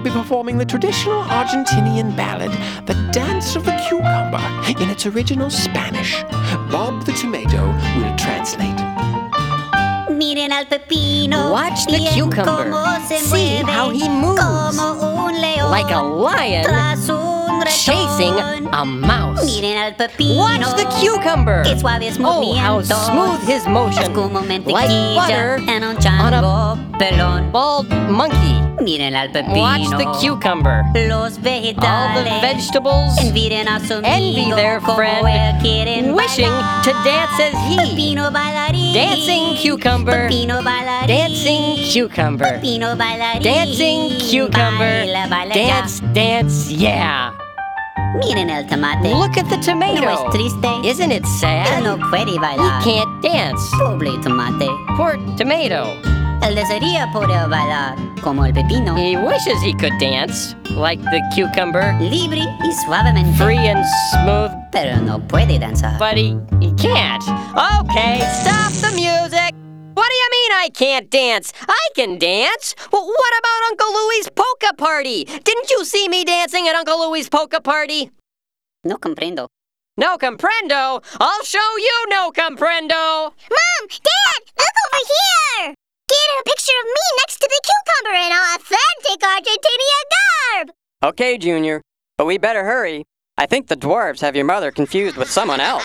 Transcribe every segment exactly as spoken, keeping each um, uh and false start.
be performing the traditional Argentinian ballad, The Dance of the Cucumber, in its original Spanish. Bob the Tomato will translate. Miren al pepino. Watch the cucumber. See how he moves. Like a lion chasing a mouse. Miren al pepino. Watch the cucumber. Qué suave es Oh, how smooth his motion. Like butter en un on chango a pelón. bald monkey. Miren al pepino. Watch the cucumber. Los vegetales. All the vegetables Envidian a su envy amigo their como friend, él quieren wishing bailar. to dance as he. Pepino bailarín. Dancing cucumber. Pepino bailarín. Dancing cucumber. Pepino bailarín. Dancing cucumber. Baila, baila Dance, dance, yeah. ya. Miren el tomate. Look at the tomato. ¿No es triste? Isn't it Él sad? no puede He bailar. can't dance. Pobre tomate. Poor tomato. Él desearía poder bailar como el pepino. He wishes he could dance like the cucumber, Libre y suavemente. free and smooth, Pero no puede danzar. but he, he can't. Okay, stop the music. What do you mean I can't dance? I can dance. Well, what about Uncle Louie's polka party? Didn't you see me dancing at Uncle Louie's polka party? No comprendo. No comprendo. I'll show you no comprendo. Mom! Dad! Look over here! Get a picture of me next to the cucumber in authentic Argentinian garb! Okay, Junior, but we better hurry. I think the dwarves have your mother confused with someone else.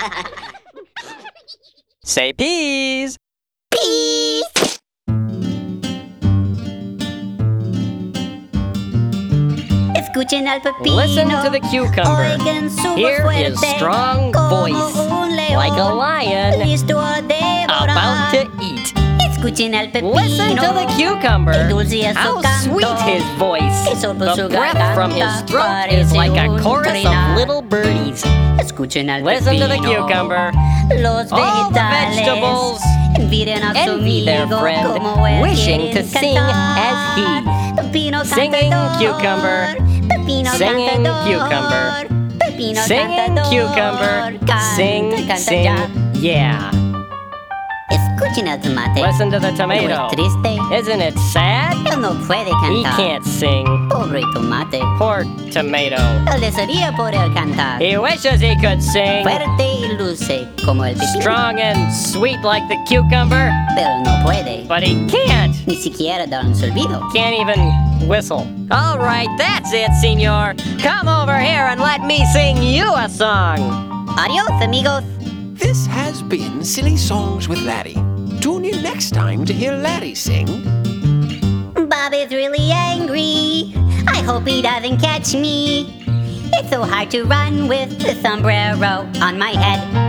Say peas! Peace! Escuchen al pepino. Listen to the cucumber. Oigan su voz Hear fuerte. his strong Como voice, un león. like a lion Listo a devorar. about to eat. Escuchen al pepino. Listen to the cucumber. Qué dulce es su How canto. sweet his voice. Eso por su The breath from his garganta throat is parece like a un chorus trinar. of little birdies. Escuchen al Listen pepino. to the cucumber. Los All the vegetales vegetables envidian a su envy their amigo friend, como él wishing to quieren sing cantar. as he. Pepino Singing cantador. cucumber. Pepino Singing cantador. cucumber. Pepino Singing cantador. cucumber. Canta, Sing, canta sing, ya. yeah. Escuchen al tomate. Listen to the ¿No tomato. es triste? Isn't it sad? Él no puede He cantar. can't sing. Pobre tomate. Poor tomato. Él desearía poder cantar. He wishes he could sing. Fuerte y dulce como el pepino. Strong and sweet like the cucumber, Pero no puede. but he can't. Ni siquiera dar un silbido. Can't even whistle. All right, that's it, senor. Come over here and let me sing you a song. Adios, amigos. This has been Silly Songs with Larry. Tune in next time to hear Larry sing. Bob is really angry. I hope he doesn't catch me. It's so hard to run with the sombrero on my head.